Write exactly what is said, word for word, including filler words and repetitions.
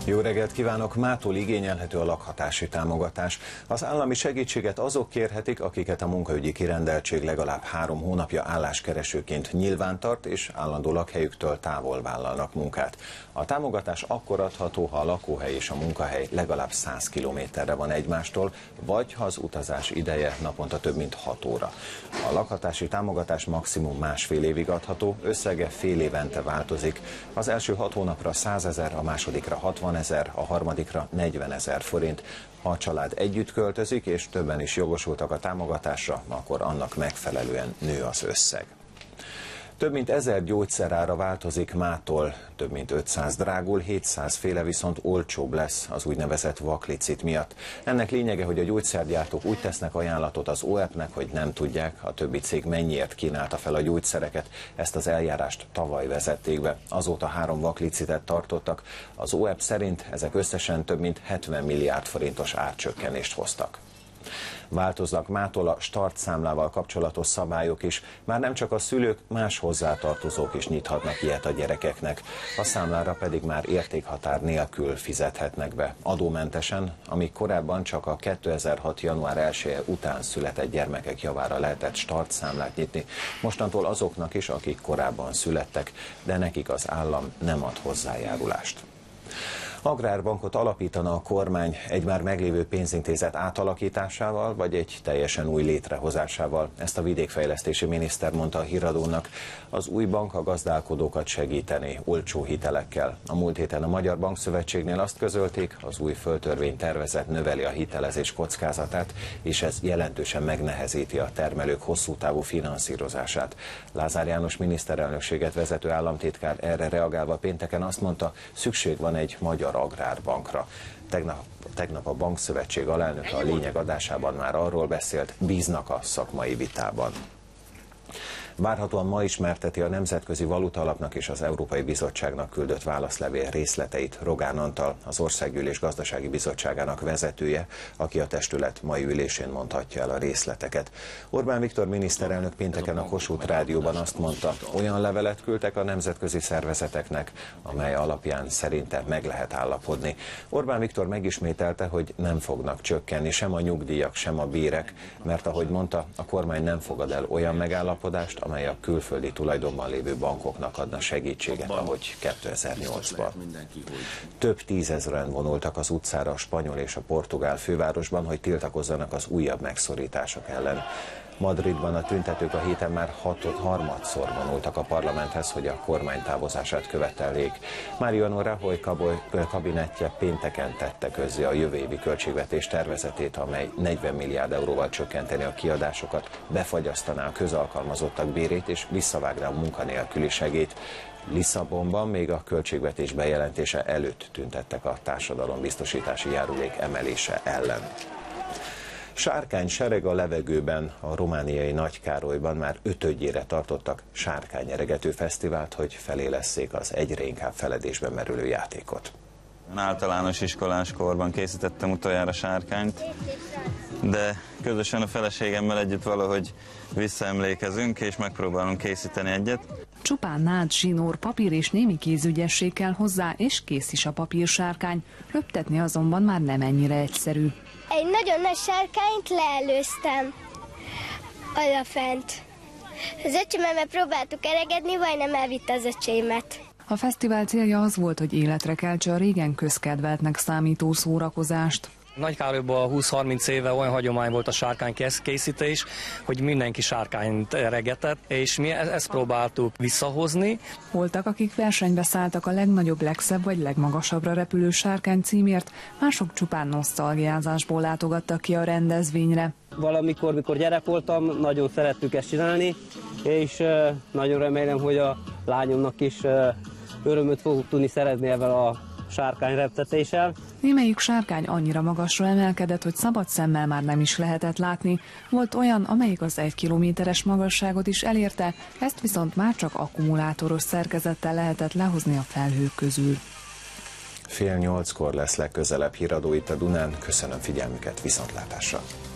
Jó reggelt kívánok! Mától igényelhető a lakhatási támogatás. Az állami segítséget azok kérhetik, akiket a munkaügyi kirendeltség legalább három hónapja álláskeresőként nyilvántart és állandó lakhelyüktől távol vállalnak munkát. A támogatás akkor adható, ha a lakóhely és a munkahely legalább száz kilométerre van egymástól, vagy ha az utazás ideje naponta több mint hat óra. A lakhatási támogatás maximum másfél évig adható, összege fél évente változik. Az első hat hónapra százezer, a másodikra hatvanezer, a harmadikra negyvenezer forint. Ha a család együtt költözik, és többen is jogosultak a támogatásra, akkor annak megfelelően nő az összeg. Több mint ezer gyógyszerára változik mától, több mint ötszáz drágul, hétszáz féle viszont olcsóbb lesz az úgynevezett vaklicit miatt. Ennek lényege, hogy a gyógyszergyártók úgy tesznek ajánlatot az o e pnek, hogy nem tudják, a többi cég mennyiért kínálta fel a gyógyszereket. Ezt az eljárást tavaly vezették be. Azóta három vaklicitet tartottak. Az o e p szerint ezek összesen több mint hetven milliárd forintos árcsökkenést hoztak. Változnak mától a startszámlával kapcsolatos szabályok is, már nem csak a szülők, más hozzátartozók is nyithatnak ilyet a gyerekeknek. A számlára pedig már értékhatár nélkül fizethetnek be, adómentesen, amíg korábban csak a kétezer-hat. január elseje után született gyermekek javára lehetett startszámlát nyitni. Mostantól azoknak is, akik korábban születtek, de nekik az állam nem ad hozzájárulást. Agrárbankot alapítana a kormány egy már meglévő pénzintézet átalakításával, vagy egy teljesen új létrehozásával. Ezt a vidékfejlesztési miniszter mondta a Híradónak. Az új bank a gazdálkodókat segíteni olcsó hitelekkel. A múlt héten a Magyar Bankszövetségnél azt közölték, az új földtörvénytervezet növeli a hitelezés kockázatát, és ez jelentősen megnehezíti a termelők hosszú távú finanszírozását. Lázár János miniszterelnökséget vezető államtitkár erre reagálva pénteken azt mondta, szükség van egy magyar agrárbankra. Tegnap, tegnap a Bankszövetség alelnöke a Lényeg adásában már arról beszélt, bíznak a szakmai vitában. Várhatóan ma ismerteti a Nemzetközi Valutaalapnak és az Európai Bizottságnak küldött válaszlevél részleteit Rogán Antal, az Országgyűlés Gazdasági Bizottságának vezetője, aki a testület mai ülésén mondhatja el a részleteket. Orbán Viktor miniszterelnök pénteken a Kossuth Rádióban azt mondta, olyan levelet küldtek a nemzetközi szervezeteknek, amely alapján szerinte meg lehet állapodni. Orbán Viktor megismételte, hogy nem fognak csökkenni sem a nyugdíjak, sem a bérek, mert ahogy mondta, a kormány nem fogad el olyan megállapodást, amely a külföldi tulajdonban lévő bankoknak adna segítséget, ahogy kétezer-nyolcban. Több tízezren vonultak az utcára a spanyol és a portugál fővárosban, hogy tiltakozzanak az újabb megszorítások ellen. Madridban a tüntetők a héten már hatod, harmadszor vonultak a parlamenthez, hogy a kormány távozását követeljék. Mariano Rajoy kabinettje pénteken tette közzé a jövő évi költségvetés tervezetét, amely negyven milliárd euróval csökkenteni a kiadásokat, befagyasztaná a közalkalmazottak bérét és visszavágná a munkanélküli segélyt. Lisszabonban még a költségvetés bejelentése előtt tüntettek a társadalombiztosítási járulék emelése ellen. Sárkánysereg a levegőben, a romániai Nagykárolyban már ötödjére tartottak sárkányeregető fesztivált, hogy felélesszék az egyre inkább feledésbe merülő játékot. Általános iskolás korban készítettem utoljára sárkányt, de közösen a feleségemmel együtt valahogy visszaemlékezünk, és megpróbálunk készíteni egyet. Csupán nád, zsinór, papír és némi kézügyesség kell hozzá, és kész is a papírsárkány. Röptetni azonban már nem ennyire egyszerű. Egy nagyon nagy sárkányt leelőztem odafent. Az öcsémmel próbáltuk eregedni, majdnem elvitte az öcsémet. A fesztivál célja az volt, hogy életre keltse a régen közkedveltnek számító szórakozást. Nagykárolyban húsz-harminc éve olyan hagyomány volt a sárkány készítés, hogy mindenki sárkányt regetett, és mi ezt próbáltuk visszahozni. Voltak, akik versenybe szálltak a legnagyobb, legszebb vagy legmagasabbra repülő sárkány címért, mások csupán nosztalgiázásból látogattak ki a rendezvényre. Valamikor, mikor gyerek voltam, nagyon szerettük ezt csinálni, és nagyon remélem, hogy a lányomnak is örömöt fogok tudni szerezni ebben a sárkányreptetéssel. Némelyik sárkány annyira magasra emelkedett, hogy szabad szemmel már nem is lehetett látni. Volt olyan, amelyik az egy kilométeres magasságot is elérte, ezt viszont már csak akkumulátoros szerkezettel lehetett lehozni a felhők közül. Fél nyolckor lesz legközelebb Híradó itt a Dunán. Köszönöm figyelmüket, viszontlátásra!